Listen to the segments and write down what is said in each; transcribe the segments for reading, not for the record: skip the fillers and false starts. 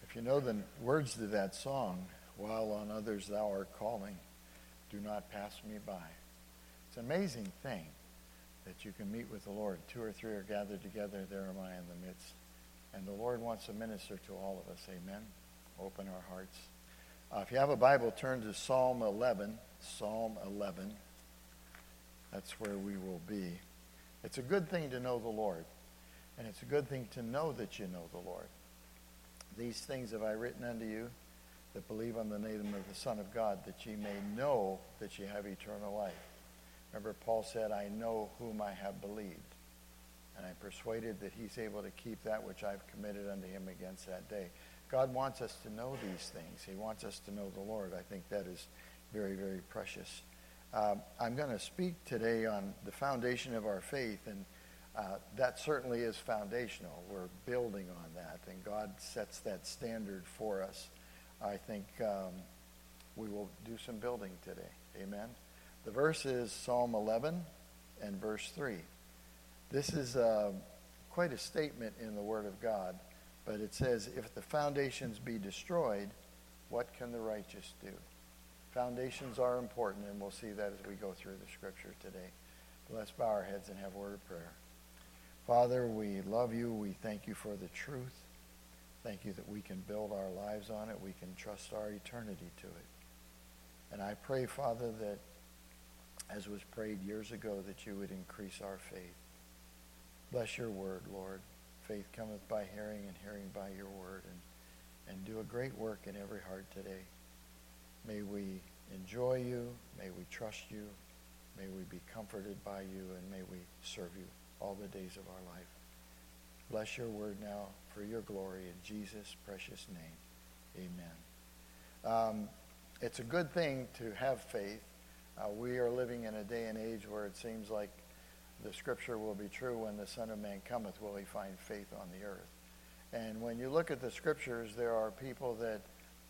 If you know the words to that song, while on others thou art calling, do not pass me by. It's an amazing thing that you can meet with the Lord. 2 or 3 are gathered together, there am I in the midst. And the Lord wants to minister to all of us. Amen. Open our hearts. If you have a Bible, turn to Psalm 11. Psalm 11. That's where we will be. It's a good thing to know the Lord. And it's a good thing to know that you know the Lord. These things have I written unto you that believe on the name of the Son of God, that ye may know that ye have eternal life. Remember, Paul said, I know whom I have believed. And I'm persuaded that he's able to keep that which I've committed unto him against that day. God wants us to know these things. He wants us to know the Lord. I think that is very, very precious. I'm going to speak today on the foundation of our faith, and that certainly is foundational. We're building on that, and God sets that standard for us. I think we will do some building today. Amen. The verse is Psalm 11 and verse 3. This is quite a statement in the Word of God, but it says, if the foundations be destroyed, what can the righteous do? Foundations are important, and we'll see that as we go through the Scripture today. Let's bow our heads and have a word of prayer. Father, we love you. We thank you for the truth. Thank you that we can build our lives on it. We can trust our eternity to it. And I pray, Father, that as was prayed years ago, that you would increase our faith. Bless your word, Lord. Faith cometh by hearing, and hearing by your word. And do a great work in every heart today. May we enjoy you. May we trust you. May we be comforted by you. And may we serve you all the days of our life. Bless your word now for your glory in Jesus' precious name. Amen. It's a good thing to have faith. We are living in a day and age where it seems like the scripture will be true, when the Son of Man cometh, will he find faith on the earth. And when you look at the scriptures, there are people that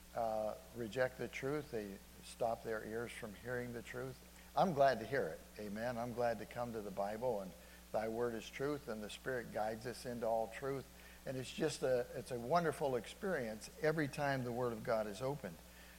reject the truth. They stop their ears from hearing the truth. I'm glad to hear it. Amen. I'm glad to come to the Bible, and thy word is truth, and the Spirit guides us into all truth. And it's just it's a wonderful experience every time the Word of God is opened.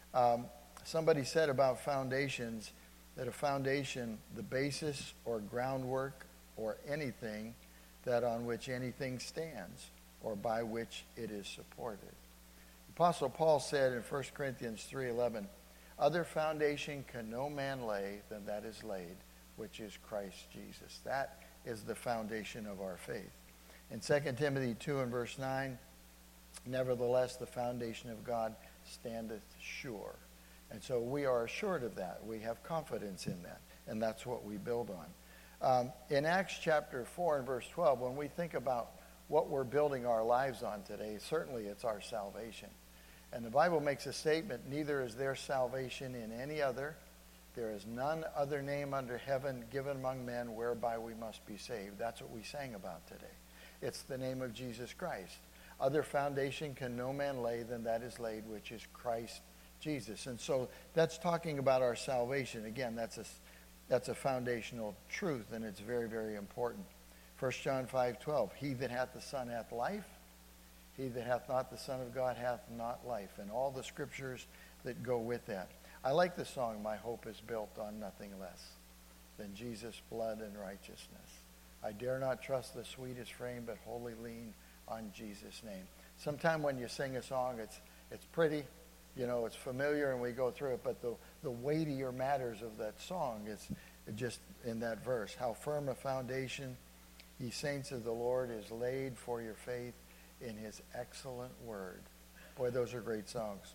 Somebody said about foundations that a foundation, the basis or groundwork or anything that on which anything stands or by which it is supported. Apostle Paul said in 1 Corinthians 3:11, other foundation can no man lay than that is laid, which is Christ Jesus. That is the foundation of our faith. In 2 Timothy 2 and verse 9, nevertheless, the foundation of God standeth sure. And so we are assured of that. We have confidence in that. And that's what we build on. In Acts chapter 4 and verse 12, when we think about what we're building our lives on today, certainly it's our salvation. And the Bible makes a statement, neither is there salvation in any other. There is none other name under heaven given among men whereby we must be saved. That's what we sang about today. It's the name of Jesus Christ. Other foundation can no man lay than that is laid, which is Christ Jesus. And so that's talking about our salvation. Again, that's a foundational truth, and it's very, very important. 1 John 5:12, he that hath the Son hath life. He that hath not the Son of God hath not life. And all the scriptures that go with that. I like the song, my hope is built on nothing less than Jesus' blood and righteousness. I dare not trust the sweetest frame, but wholly lean on Jesus' name. Sometime when you sing a song, it's pretty, it's familiar and we go through it, but the weightier matters of that song is just in that verse. How firm a foundation, ye saints of the Lord, is laid for your faith in his excellent word. Boy, those are great songs.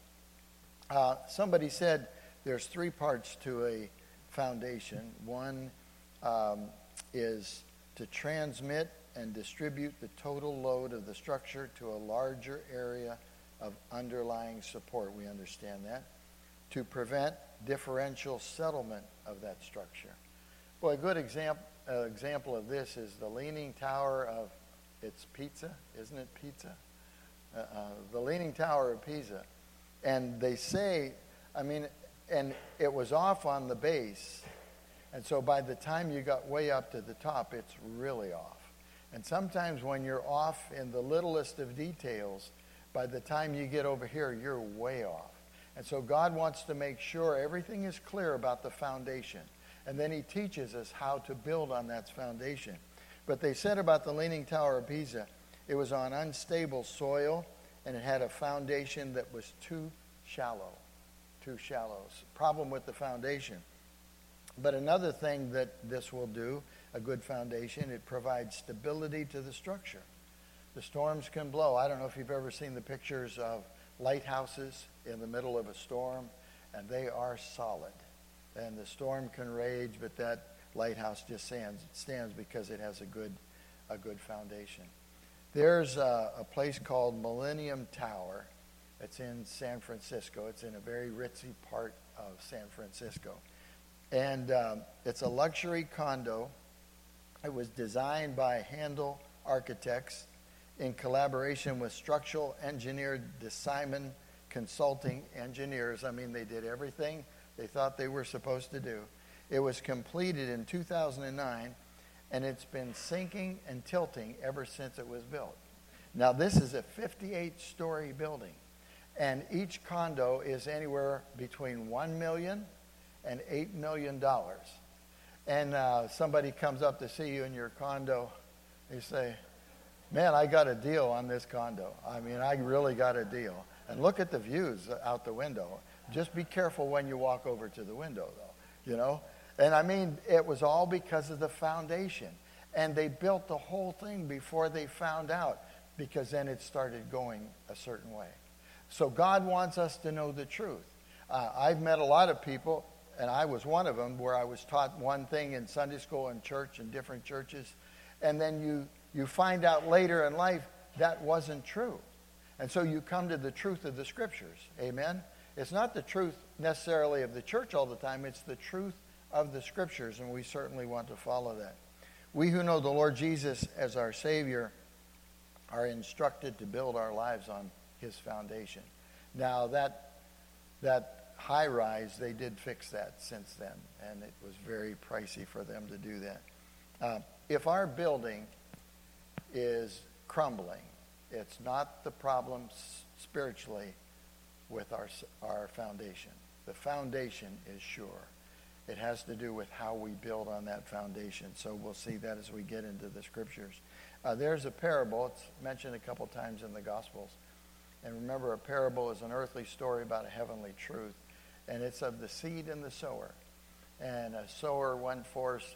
Somebody said there's 3 parts to a foundation. One is to transmit and distribute the total load of the structure to a larger area of underlying support. We understand that. To prevent differential settlement of that structure. Boy, a good example of this is the Leaning Tower of, it's Pisa, isn't it Pisa? The Leaning Tower of Pisa. And they say, and it was off on the base. And so by the time you got way up to the top, it's really off. And sometimes when you're off in the littlest of details, By the time you get over here, you're way off. And so God wants to make sure everything is clear about the foundation. And then he teaches us how to build on that foundation. But they said about the Leaning Tower of Pisa, it was on unstable soil, and it had a foundation that was too shallow. Too shallow. Problem with the foundation. But another thing that this will do, a good foundation, it provides stability to the structure. The storms can blow. I don't know if you've ever seen the pictures of lighthouses in the middle of a storm, and they are solid. And the storm can rage, but that lighthouse just stands because it has a good foundation. There's a place called Millennium Tower. It's in San Francisco. It's in a very ritzy part of San Francisco. And it's a luxury condo. It was designed by Handel Architects in collaboration with structural engineer DeSimon Consulting Engineers. I mean, they did everything they thought they were supposed to do. It was completed in 2009, and it's been sinking and tilting ever since it was built. Now, this is a 58-story building, and each condo is anywhere between $1 million and $8 million. And somebody comes up to see you in your condo, you say, man, I got a deal on this condo. I mean, I really got a deal. And look at the views out the window. Just be careful when you walk over to the window, though, you know. And I mean, it was all because of the foundation. And they built the whole thing before they found out, because then it started going a certain way. So God wants us to know the truth. I've met a lot of people, and I was one of them, where I was taught one thing in Sunday school and church and different churches, and then you find out later in life that wasn't true. And so you come to the truth of the Scriptures. Amen? It's not the truth necessarily of the church all the time. It's the truth of the Scriptures, and we certainly want to follow that. We who know the Lord Jesus as our Savior are instructed to build our lives on his foundation. Now, that high-rise, they did fix that since then, and it was very pricey for them to do that. If our building is crumbling, it's not the problem spiritually with our foundation. The foundation is sure. It has to do with how we build on that foundation. So we'll see that as we get into the Scriptures. There's a parable. It's mentioned a couple times in the Gospels. And remember, a parable is an earthly story about a heavenly truth. And it's of the seed and the sower. And a sower went forth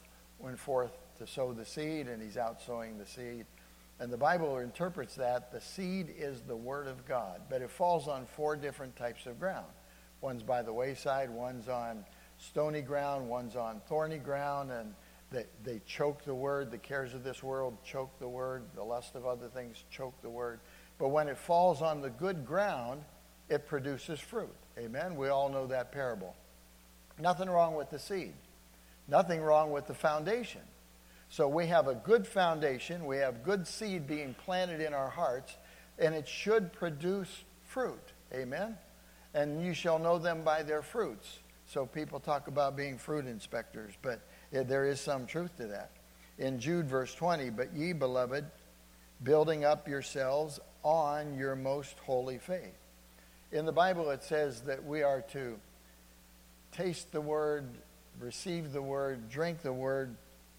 to sow the seed, and he's out sowing the seed. And the Bible interprets that the seed is the Word of God. But it falls on 4 different types of ground. One's by the wayside, one's on stony ground, one's on thorny ground, and they choke the Word. The cares of this world choke the Word. The lust of other things choke the Word. But when it falls on the good ground, it produces fruit. Amen? We all know that parable. Nothing wrong with the seed. Nothing wrong with the foundation. So we have a good foundation. We have good seed being planted in our hearts, and it should produce fruit. Amen? And you shall know them by their fruits. So people talk about being fruit inspectors, but there is some truth to that. In Jude verse 20, but ye, beloved, building up yourselves on your most holy faith. In the Bible it says that we are to taste the Word, receive the Word, drink the Word,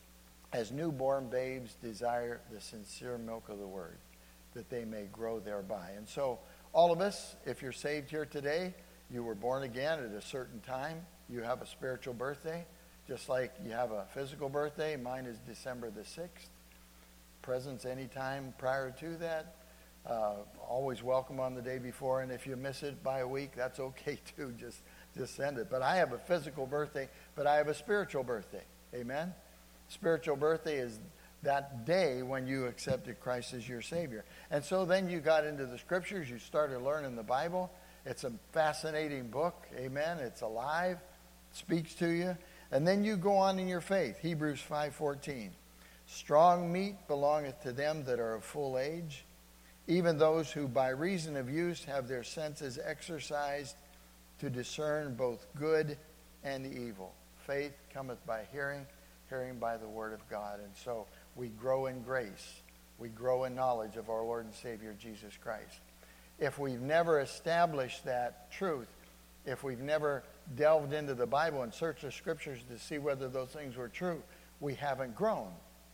as newborn babes desire the sincere milk of the Word, that they may grow thereby. And so all of us, if you're saved here today, you were born again at a certain time. You have a spiritual birthday, just like you have a physical birthday. Mine is December the 6th. Presents anytime prior to that. Always welcome on the day before. And if you miss it by a week, that's okay too. Just send it. But I have a physical birthday, but I have a spiritual birthday. Amen? Spiritual birthday is that day when you accepted Christ as your Savior. And so then you got into the Scriptures. You started learning the Bible. It's a fascinating book. Amen. It's alive. It speaks to you. And then you go on in your faith. Hebrews 5:14. Strong meat belongeth to them that are of full age, even those who by reason of use have their senses exercised to discern both good and evil. Faith cometh by hearing, hearing by the word of God. And so we grow in grace. We grow in knowledge of our Lord and Savior, Jesus Christ. if we've never established that truth, if we've never delved into the Bible and searched the scriptures to see whether those things were true, we haven't grown.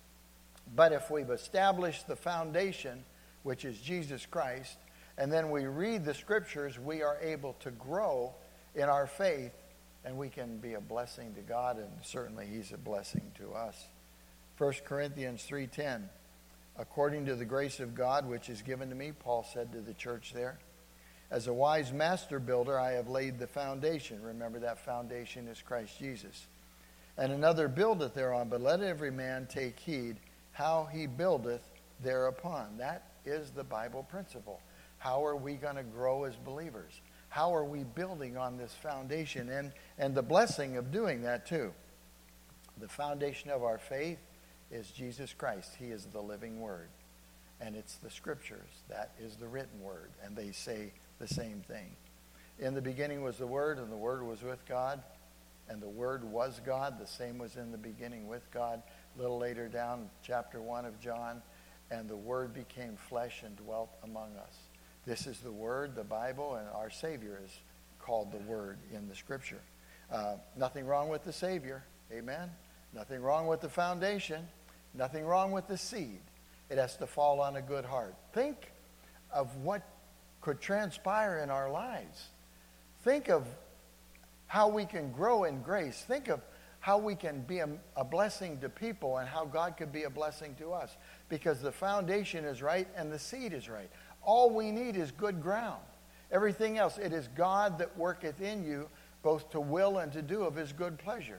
But if we've established the foundation, which is Jesus Christ, and then we read the scriptures, we are able to grow in our faith, and we can be a blessing to God, and certainly he's a blessing to us. 1 Corinthians 3:10, according to the grace of God which is given to me, Paul said to the church there, as a wise master builder, I have laid the foundation. Remember, that foundation is Christ Jesus. And another buildeth thereon, but let every man take heed how he buildeth thereupon. That is the Bible principle. How are we going to grow as believers? How are we building on this foundation? And the blessing of doing that too. The foundation of our faith is Jesus Christ. He is the living word. And it's the scriptures. That is the written word. And they say the same thing. In the beginning was the Word, and the Word was with God, and the Word was God. The same was in the beginning with God. A little later down, chapter 1 of John, and the Word became flesh and dwelt among us. This is the Word, the Bible, and our Savior is called the Word in the Scripture. Nothing wrong with the Savior. Amen? Nothing wrong with the foundation. Nothing wrong with the seed. It has to fall on a good heart. Think of what could transpire in our lives. Think of how we can grow in grace. Think of how we can be a blessing to people and how God could be a blessing to us. Because the foundation is right and the seed is right. All we need is good ground. Everything else, it is God that worketh in you both to will and to do of his good pleasure.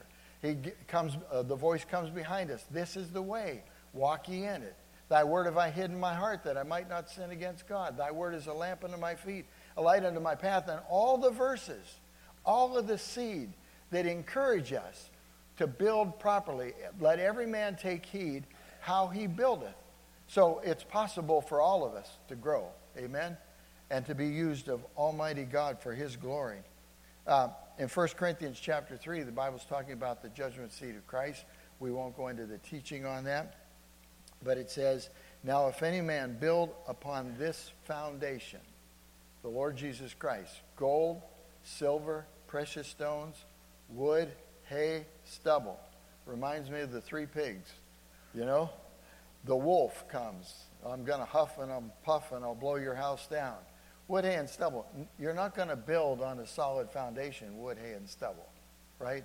The voice comes behind us. This is the way. Walk ye in it. Thy word have I hid in my heart that I might not sin against God. Thy word is a lamp unto my feet, a light unto my path. And all the verses, all of the seed that encourage us to build properly. Let every man take heed how he buildeth. So it's possible for all of us to grow. Amen? And to be used of Almighty God for his glory. In 1 Corinthians chapter 3, the Bible's talking about the judgment seat of Christ. We won't go into the teaching on that. But it says, now if any man build upon this foundation, the Lord Jesus Christ, gold, silver, precious stones, wood, hay, stubble. Reminds me of the 3 pigs. You know, the wolf comes. I'm going to huff and I'll puff and I'll blow your house down. Wood, hay, and stubble. You're not going to build on a solid foundation, wood, hay, and stubble. Right?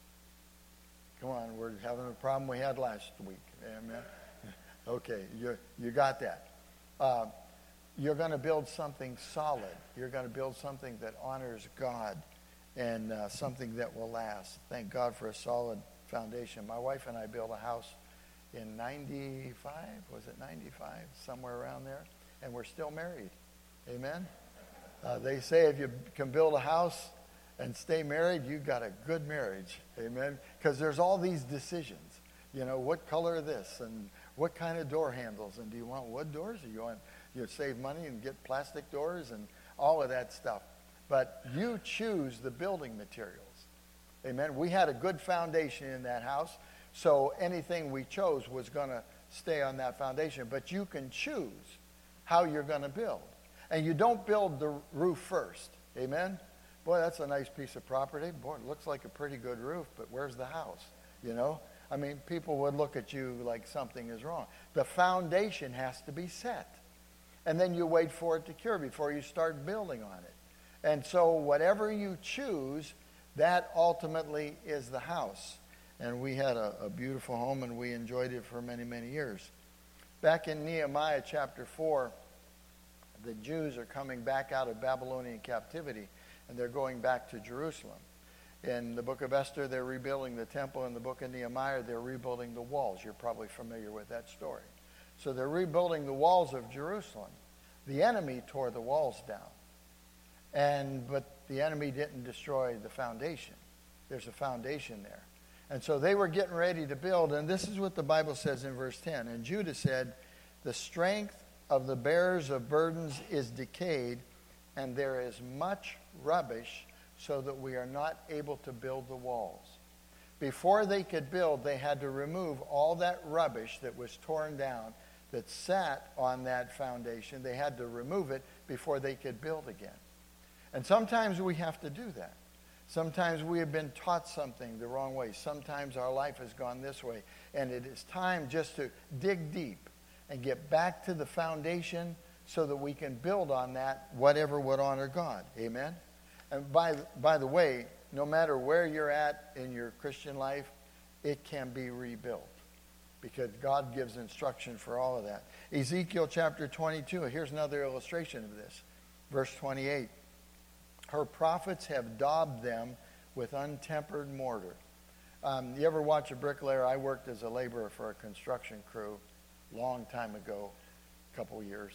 Come on, we're having a problem we had last week. Amen. Okay, you got that. You're going to build something solid. You're going to build something that honors God and something that will last. Thank God for a solid foundation. My wife and I built a house in 95. Was it 95? Somewhere around there. And we're still married. Amen? They say if you can build a house and stay married, you've got a good marriage. Amen? Because there's all these decisions. You know, what color this and what kind of door handles, and do you want wood doors, or you want save money and get plastic doors and all of that stuff. But you choose the building materials. Amen. We had a good foundation in that house, so anything we chose was going to stay on that foundation. But you can choose how you're going to build. And you don't build the roof first. Amen. Boy, that's a nice piece of property. Boy, it looks like a pretty good roof, but where's the house? You know? I mean, people would look at you like something is wrong. The foundation has to be set. And then you wait for it to cure before you start building on it. And so whatever you choose, that ultimately is the house. And we had a beautiful home, and we enjoyed it for many, many years. Back in Nehemiah chapter 4, the Jews are coming back out of Babylonian captivity, and they're going back to Jerusalem. In the book of Esther, they're rebuilding the temple. In the book of Nehemiah, they're rebuilding the walls. You're probably familiar with that story. So they're rebuilding the walls of Jerusalem. The enemy tore the walls down. But the enemy didn't destroy the foundation. There's a foundation there. And so they were getting ready to build. And this is what the Bible says in verse 10. And Judah said, the strength of the bearers of burdens is decayed, and there is much rubbish, so that we are not able to build the walls. Before they could build, they had to remove all that rubbish that was torn down that sat on that foundation. They had to remove it before they could build again. And sometimes we have to do that. Sometimes we have been taught something the wrong way. Sometimes our life has gone this way. And it is time just to dig deep and get back to the foundation so that we can build on that, whatever would honor God. Amen? And by the way, no matter where you're at in your Christian life, it can be rebuilt because God gives instruction for all of that. Ezekiel chapter 22, here's another illustration of this. Verse 28. Her prophets have daubed them with untempered mortar. You ever watch a bricklayer? I worked as a laborer for a construction crew long time ago, a couple years.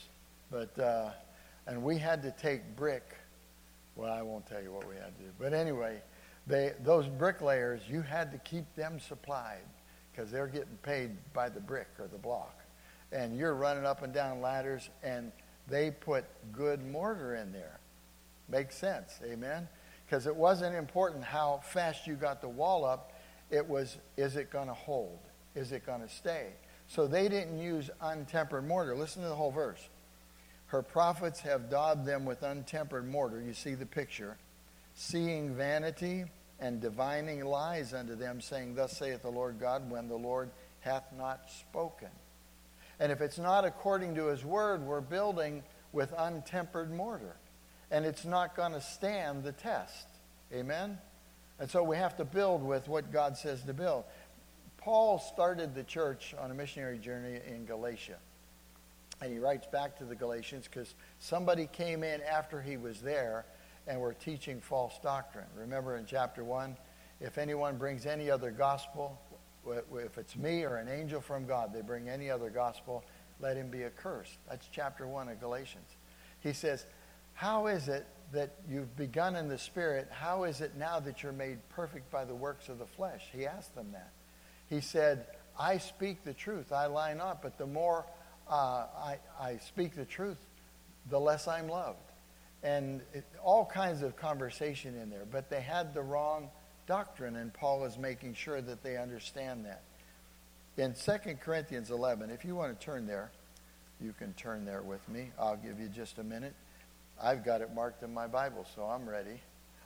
And we had to take brick. Well, I won't tell you what we had to do. But anyway, those bricklayers, you had to keep them supplied because they're getting paid by the brick or the block. And you're running up and down ladders, and they put good mortar in there. Makes sense, amen? Because it wasn't important how fast you got the wall up. It was, is it going to hold? Is it going to stay? So they didn't use untempered mortar. Listen to the whole verse. Her prophets have daubed them with untempered mortar. You see the picture. Seeing vanity and divining lies unto them, saying, Thus saith the Lord God, when the Lord hath not spoken. And if it's not according to his word, we're building with untempered mortar. And it's not going to stand the test. Amen? And so we have to build with what God says to build. Paul started the church on a missionary journey in Galatia. And he writes back to the Galatians because somebody came in after he was there and were teaching false doctrine. Remember in chapter 1, if anyone brings any other gospel, if it's me or an angel from God, they bring any other gospel, let him be accursed. That's chapter 1 of Galatians. He says, how is it that you've begun in the Spirit? How is it now that you're made perfect by the works of the flesh? He asked them that. He said, I speak the truth. I lie not, but the more I speak the truth, the less I'm loved. And all kinds of conversation in there. But they had the wrong doctrine, and Paul is making sure that they understand that. In 2 Corinthians 11, if you want to turn there, you can turn there with me. I'll give you just a minute. I've got it marked in my Bible, so I'm ready.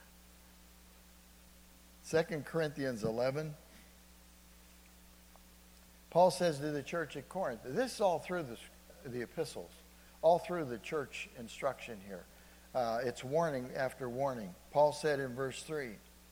2 Corinthians 11. Paul says to the church at Corinth, this is all through the epistles, all through the church instruction here. It's warning after warning. Paul said in verse 3,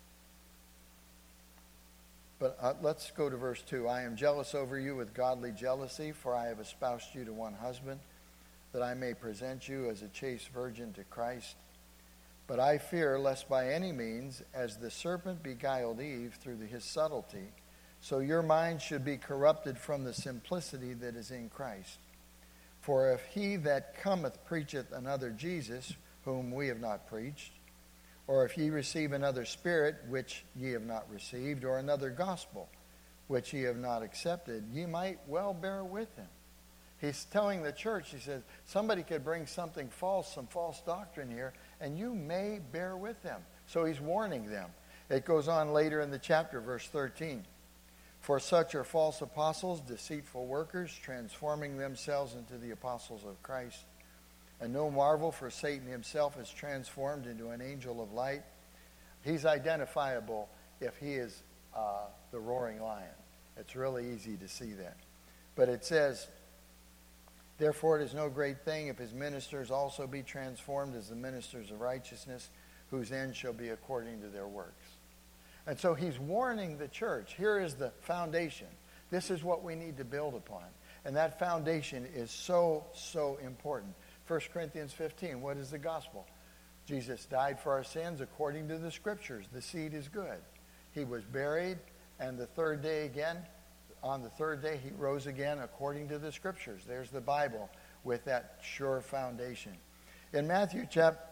but let's go to verse 2. I am jealous over you with godly jealousy, for I have espoused you to one husband, that I may present you as a chaste virgin to Christ. But I fear lest by any means, as the serpent beguiled Eve through his subtlety, so your mind should be corrupted from the simplicity that is in Christ. For if he that cometh preacheth another Jesus, whom we have not preached, or if ye receive another spirit, which ye have not received, or another gospel, which ye have not accepted, ye might well bear with him. He's telling the church, he says, somebody could bring something false, some false doctrine here, and you may bear with them. So he's warning them. It goes on later in the chapter, verse 13. For such are false apostles, deceitful workers, transforming themselves into the apostles of Christ. And no marvel, for Satan himself is transformed into an angel of light. He's identifiable if he is the roaring lion. It's really easy to see that. But it says, therefore it is no great thing if his ministers also be transformed as the ministers of righteousness, whose end shall be according to their works. And so he's warning the church. Here is the foundation. This is what we need to build upon. And that foundation is so, so important. 1 Corinthians 15, what is the gospel? Jesus died for our sins according to the scriptures. The seed is good. He was buried, and the third day again, on the third day he rose again according to the scriptures. There's the Bible with that sure foundation. In Matthew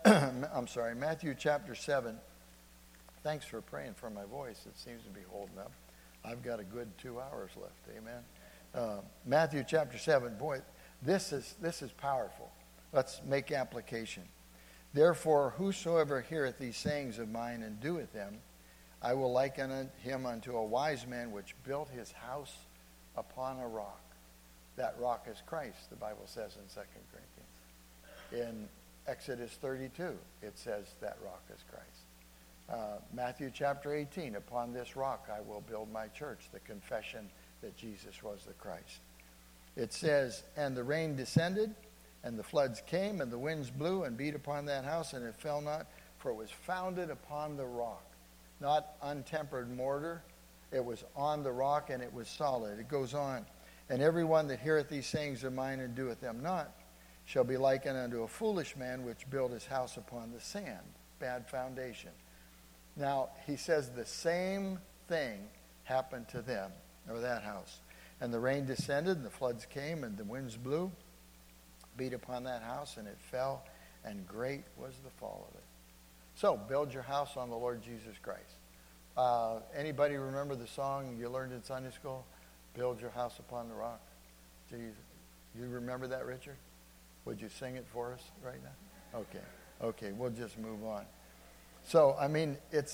chapter 7, thanks for praying for my voice. It seems to be holding up. I've got a good 2 hours left. Amen. Matthew chapter 7, boy, this is powerful. Let's make application. Therefore, whosoever heareth these sayings of mine and doeth them, I will liken him unto a wise man which built his house upon a rock. That rock is Christ, the Bible says in 2 Corinthians. In Exodus 32, it says that rock is Christ. Matthew chapter 18, upon this rock I will build my church, the confession that Jesus was the Christ. It says, and the rain descended, and the floods came, and the winds blew and beat upon that house, and it fell not, for it was founded upon the rock. Not untempered mortar. It was on the rock, and it was solid. It goes on. And everyone that heareth these sayings of mine and doeth them not shall be likened unto a foolish man which built his house upon the sand. Bad foundation. Now, he says the same thing happened to them, or that house. And the rain descended, and the floods came, and the winds blew, beat upon that house, and it fell, and great was the fall of it. So, build your house on the Lord Jesus Christ. Anybody remember the song you learned in Sunday school? Build your house upon the rock. Do you remember that, Richard? Would you sing it for us right now? Okay, we'll just move on. So, I mean, it's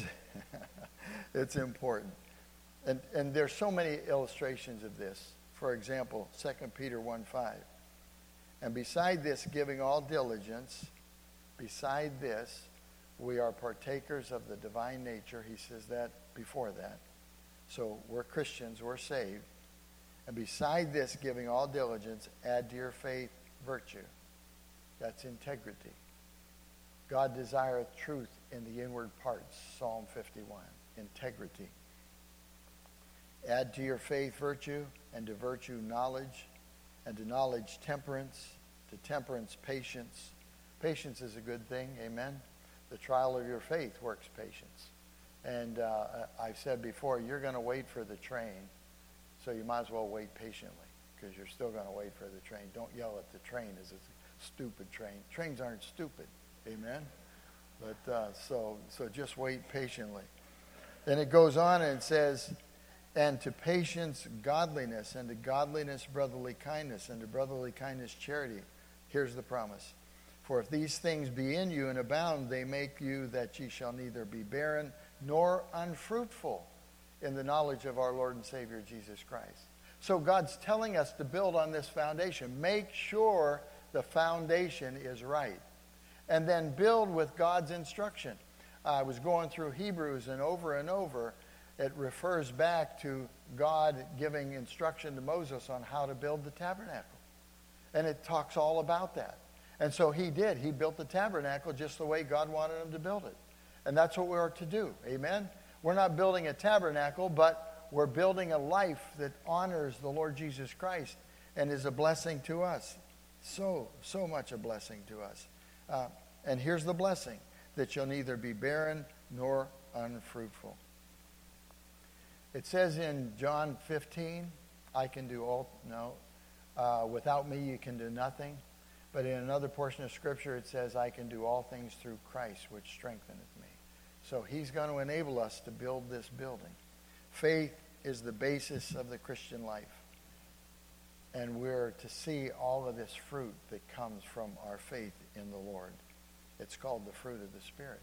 it's important. And there's so many illustrations of this. For example, 2 Peter 1:5. And beside this, giving all diligence, beside this, we are partakers of the divine nature. He says that before that. So we're Christians, we're saved. And beside this, giving all diligence, add to your faith virtue. That's integrity. God desireth truth in the inward parts, Psalm 51. Integrity. Add to your faith virtue, and to virtue knowledge, and to knowledge temperance, to temperance patience. Patience is a good thing, amen? The trial of your faith works patience. And I've said before, you're going to wait for the train, so you might as well wait patiently, because you're still going to wait for the train. Don't yell at the train as it's a stupid train. Trains aren't stupid, amen? But so just wait patiently. Then it goes on and it says, and to patience godliness, and to godliness brotherly kindness, and to brotherly kindness charity. Here's the promise. For if these things be in you and abound, they make you that ye shall neither be barren nor unfruitful in the knowledge of our Lord and Savior Jesus Christ. So God's telling us to build on this foundation. Make sure the foundation is right. And then build with God's instruction. I was going through Hebrews, and over, it refers back to God giving instruction to Moses on how to build the tabernacle. And it talks all about that. And so he did. He built the tabernacle just the way God wanted him to build it. And that's what we are to do. Amen? We're not building a tabernacle, but we're building a life that honors the Lord Jesus Christ and is a blessing to us. So much a blessing to us. And here's the blessing, that you'll neither be barren nor unfruitful. It says in John 15, I can do all, without me you can do nothing. But in another portion of Scripture it says, I can do all things through Christ, which strengtheneth me. So he's going to enable us to build this building. Faith is the basis of the Christian life. And we're to see all of this fruit that comes from our faith in the Lord. It's called the fruit of the Spirit.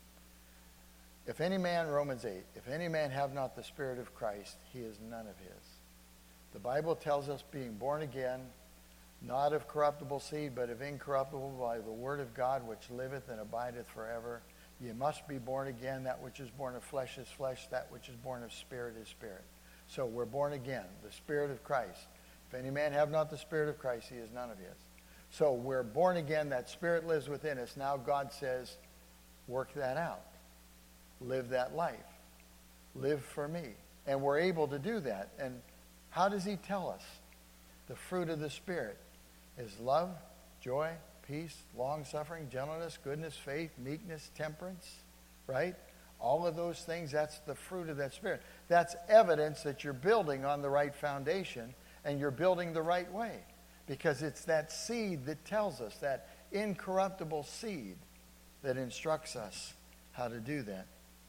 If any man, Romans 8, if any man have not the Spirit of Christ, he is none of his. The Bible tells us being born again, not of corruptible seed, but of incorruptible, by the word of God, which liveth and abideth forever. You must be born again. That which is born of flesh is flesh. That which is born of spirit is spirit. So we're born again, the Spirit of Christ. If any man have not the Spirit of Christ, he is none of his. So we're born again. That Spirit lives within us. Now God says, work that out. Live that life. Live for me. And we're able to do that. And how does he tell us? The fruit of the Spirit is love, joy, peace, long-suffering, gentleness, goodness, faith, meekness, temperance, right? All of those things, that's the fruit of that Spirit. That's evidence that you're building on the right foundation and you're building the right way, because it's that seed that tells us, that incorruptible seed that instructs us how to do that.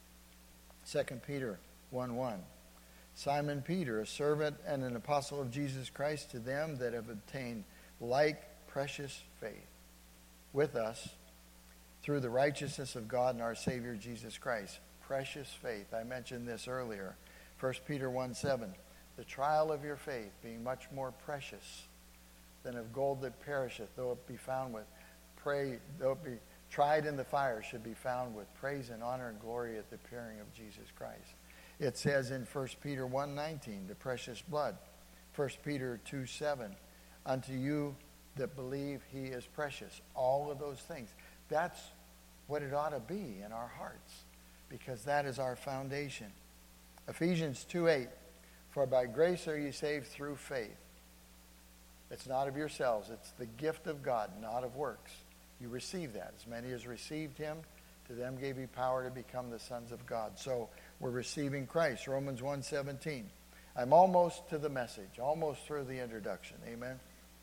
2 Peter 1:1. Simon Peter, a servant and an apostle of Jesus Christ, to them that have obtained like precious faith with us through the righteousness of God and our Savior Jesus Christ. Precious faith. I mentioned this earlier. 1 Peter 1:7. the trial of your faith, being much more precious than of gold that perisheth, though it be found with though it be tried in the fire, should be found with praise and honor and glory at the appearing of Jesus Christ. It says in 1 Peter 1:19, the precious blood. 1 Peter 2:7, unto you that believe he is precious. All of those things. That's what it ought to be in our hearts, because that is our foundation. Ephesians 2:8, for by grace are ye saved through faith. It's not of yourselves. It's the gift of God, not of works. You receive that. As many as received him, to them gave he power to become the sons of God. So we're receiving Christ. Romans 1:17. I'm almost to the message, almost through the introduction. Amen.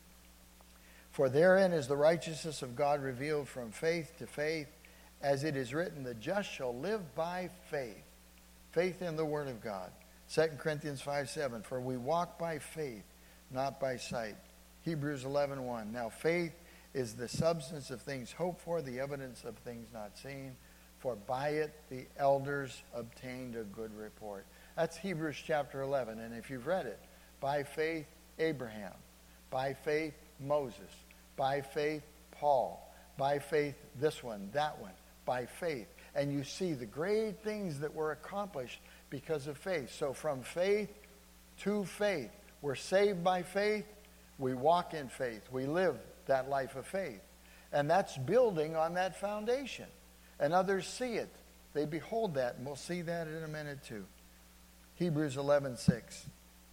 For therein is the righteousness of God revealed from faith to faith, as it is written, the just shall live by faith. Faith in the Word of God. 2 Corinthians 5:7, for we walk by faith, not by sight. Hebrews 11:1, now faith is the substance of things hoped for, the evidence of things not seen. For by it the elders obtained a good report. That's Hebrews chapter 11. And if you've read it, by faith Abraham, by faith Moses, by faith Paul, by faith this one, that one, by faith. And you see the great things that were accomplished because of faith. So from faith to faith, we're saved by faith, we walk in faith, we live that life of faith. And that's building on that foundation. And others see it. They behold that, and we'll see that in a minute too. Hebrews 11:6.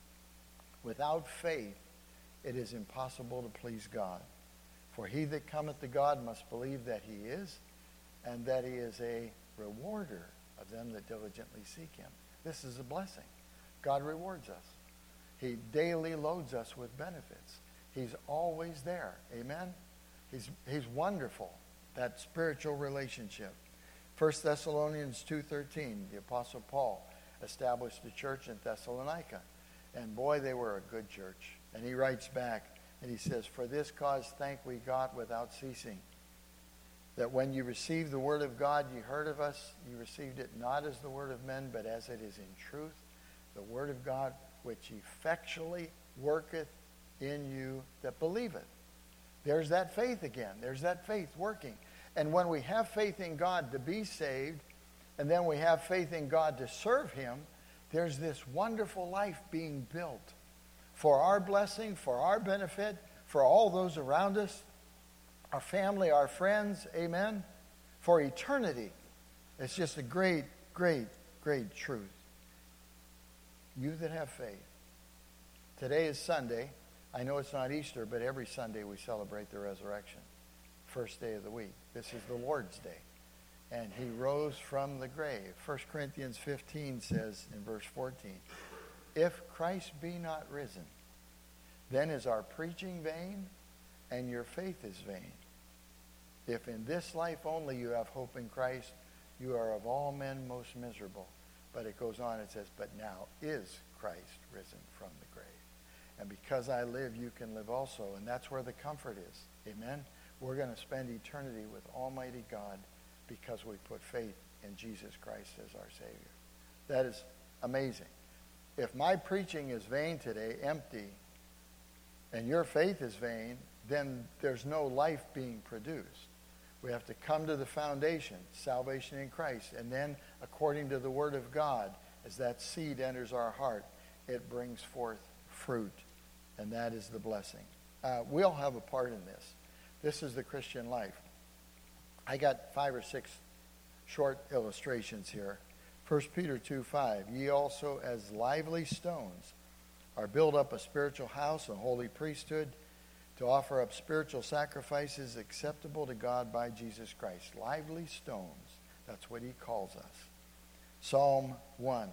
Without faith, it is impossible to please God. For he that cometh to God must believe that he is, and that he is a rewarder of them that diligently seek him. This is a blessing. God rewards us. He daily loads us with benefits. He's always there. Amen? He's wonderful, that spiritual relationship. 1 Thessalonians 2:13, the Apostle Paul established a church in Thessalonica. And boy, they were a good church. And he writes back, and he says, for this cause thank we God without ceasing, that when you received the word of God, you heard of us, you received it not as the word of men, but as it is in truth, the word of God, which effectually worketh in you that believeth. There's that faith again. There's that faith working. And when we have faith in God to be saved, and then we have faith in God to serve him, there's this wonderful life being built for our blessing, for our benefit, for all those around us, our family, our friends, amen, for eternity. It's just a great, great, great truth. You that have faith. Today is Sunday. I know it's not Easter, but every Sunday we celebrate the resurrection. First day of the week. This is the Lord's Day. And he rose from the grave. 1 Corinthians 15 says in verse 14, if Christ be not risen, then is our preaching vain, and your faith is vain. If in this life only you have hope in Christ, you are of all men most miserable. But it goes on, it says, but now is Christ risen from the grave. And because I live, you can live also. And that's where the comfort is. Amen? We're going to spend eternity with Almighty God because we put faith in Jesus Christ as our Savior. That is amazing. If my preaching is vain today, empty, and your faith is vain, then there's no life being produced. We have to come to the foundation, salvation in Christ. And then, according to the Word of God, as that seed enters our heart, it brings forth fruit. And that is the blessing. We all have a part in this. This is the Christian life. I got 5 or 6 short illustrations here. 1 Peter 2:5, ye also as lively stones are built up a spiritual house, a holy priesthood, to offer up spiritual sacrifices acceptable to God by Jesus Christ. Lively stones, that's what he calls us. Psalm 1.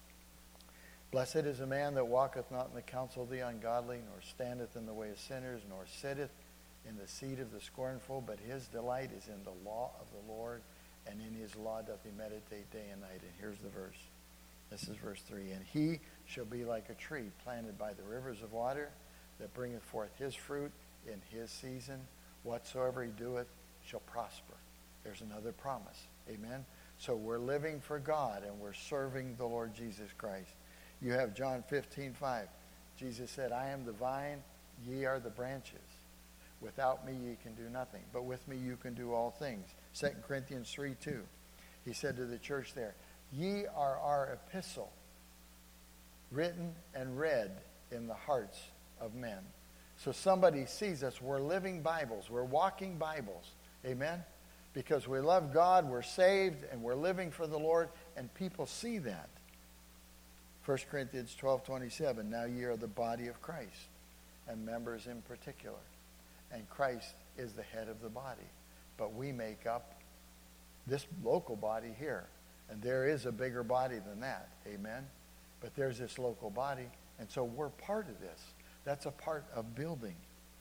Blessed is a man that walketh not in the counsel of the ungodly, nor standeth in the way of sinners, nor sitteth in the seat of the scornful, but his delight is in the law of the Lord, and in his law doth he meditate day and night. And here's the verse. This is verse 3. And he shall be like a tree planted by the rivers of water, that bringeth forth his fruit in his season. Whatsoever he doeth shall prosper. There's another promise. Amen? So we're living for God, and we're serving the Lord Jesus Christ. You have John 15:5. Jesus said, I am the vine, ye are the branches. Without me ye can do nothing, but with me you can do all things. 2 Corinthians 3:2. He said to the church there, ye are our epistle, written and read in the hearts of men. So somebody sees us. We're living Bibles. We're walking Bibles. Amen? Because we love God, we're saved, and we're living for the Lord, and people see that. 1 Corinthians 12:27, now ye are the body of Christ, and members in particular. And Christ is the head of the body. But we make up this local body here. And there is a bigger body than that. Amen? But there's this local body, and so we're part of this. That's a part of building.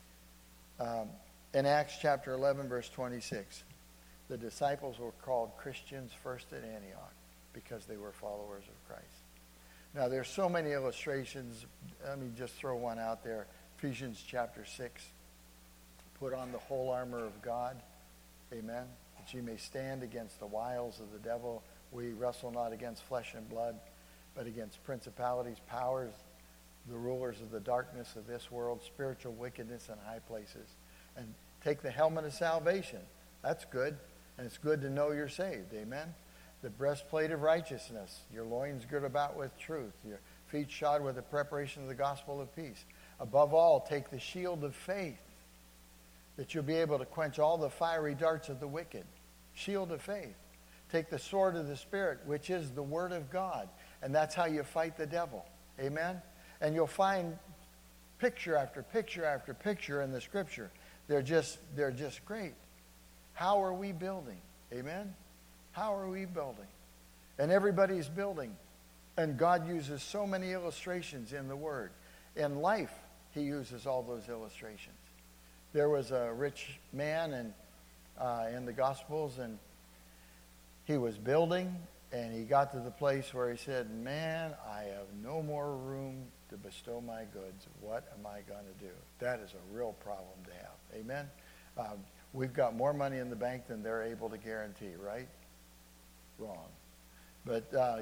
In Acts chapter 11, verse 26, the disciples were called Christians first at Antioch because they were followers of Christ. Now, there's so many illustrations. Let me just throw one out there. Ephesians chapter 6. Put on the whole armor of God. Amen. That ye may stand against the wiles of the devil. We wrestle not against flesh and blood, but against principalities, powers, the rulers of the darkness of this world, spiritual wickedness in high places. And take the helmet of salvation. That's good. And it's good to know you're saved. Amen. The breastplate of righteousness. Your loins girt about with truth. Your feet shod with the preparation of the gospel of peace. Above all, take the shield of faith, that you'll be able to quench all the fiery darts of the wicked. Shield of faith. Take the sword of the Spirit, which is the word of God. And that's how you fight the devil. Amen? And you'll find picture after picture after picture in the Scripture. They're just great. How are we building? Amen? How are we building? And everybody's building. And God uses so many illustrations in the Word. In life, He uses all those illustrations. There was a rich man in the Gospels, and he was building, and he got to the place where he said, man, I have no more room to bestow my goods. What am I going to do? That is a real problem to have. Amen? We've got more money in the bank than they're able to guarantee, right? Wrong. But,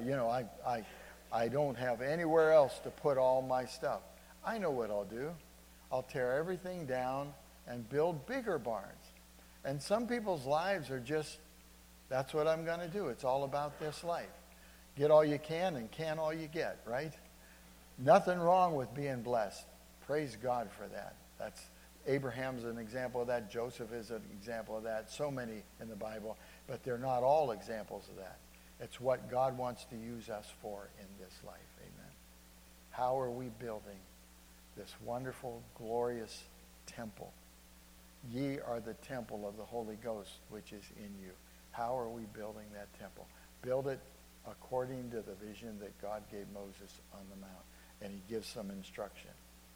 I don't have anywhere else to put all my stuff. I know what I'll do. I'll tear everything down and build bigger barns. And some people's lives are just, that's what I'm going to do. It's all about this life. Get all you can and can all you get, right? Nothing wrong with being blessed. Praise God for that. Abraham's an example of that. Joseph is an example of that. So many in the Bible. But they're not all examples of that. It's what God wants to use us for in this life. Amen. How are we building this wonderful, glorious temple? Ye are the temple of the Holy Ghost, which is in you. How are we building that temple? Build it according to the vision that God gave Moses on the mount. And he gives some instruction.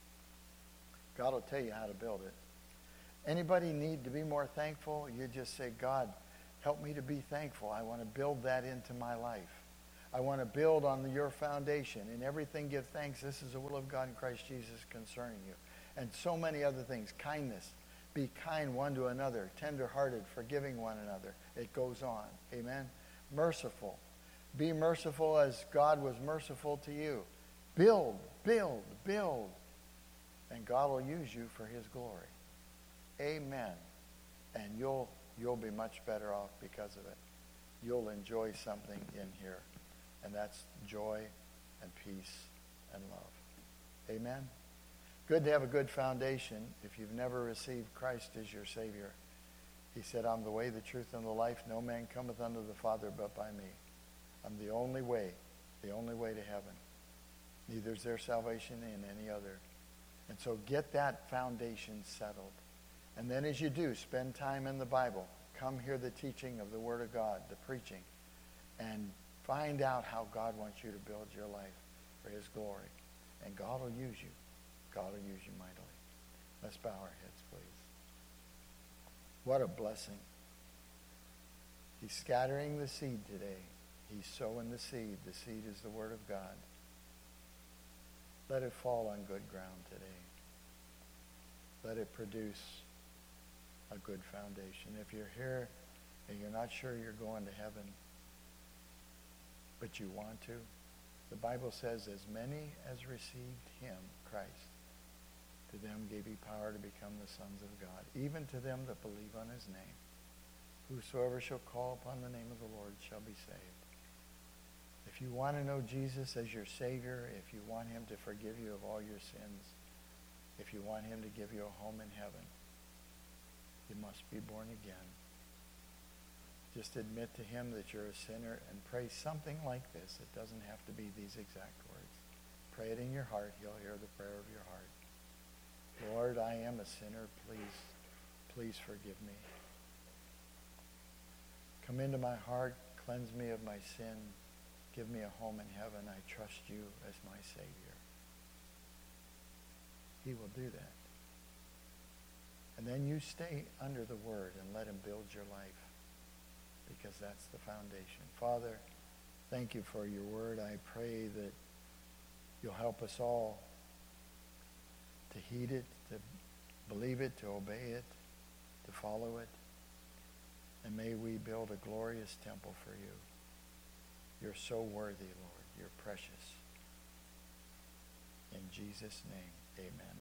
God will tell you how to build it. Anybody need to be more thankful? You just say, God, help me to be thankful. I want to build that into my life. I want to build on your foundation. In everything give thanks. This is the will of God in Christ Jesus concerning you. And so many other things. Kindness. Be kind one to another. Tender-hearted, forgiving one another. It goes on. Amen. Merciful. Be merciful as God was merciful to you. Build, build, build. And God will use you for his glory. Amen. And you'll be much better off because of it. You'll enjoy something in here. And that's joy and peace and love. Amen. Good to have a good foundation. If you've never received Christ as your Savior, he said, I'm the way, the truth, and the life. No man cometh unto the Father but by me. I'm the only way to heaven. Neither is there salvation in any other. And so get that foundation settled. And then as you do, spend time in the Bible. Come hear the teaching of the Word of God, the preaching, and find out how God wants you to build your life for his glory. And God will use you. God will use you mightily. Let's bow our heads, please. What a blessing. He's scattering the seed today. He's sowing the seed. The seed is the Word of God. Let it fall on good ground today. Let it produce a good foundation. If you're here and you're not sure you're going to heaven, but you want to, The Bible says, as many as received him, Christ, to them gave he power to become the sons of God, even to them that believe on his name. Whosoever shall call upon the name of the Lord shall be saved. If you want to know Jesus as your Savior, if you want him to forgive you of all your sins, if you want him to give you a home in heaven, you must be born again. Just admit to him that you're a sinner and pray something like this. It doesn't have to be these exact words. Pray it in your heart. He'll hear the prayer of your heart. Lord, I am a sinner. Please forgive me. Come into my heart. Cleanse me of my sin. Give me a home in heaven. I trust you as my Savior. He will do that. And then you stay under the Word and let him build your life, because that's the foundation. Father, thank you for your Word. I pray that you'll help us all to heed it, to believe it, to obey it, to follow it. And may we build a glorious temple for you. You're so worthy, Lord. You're precious. In Jesus' name, amen.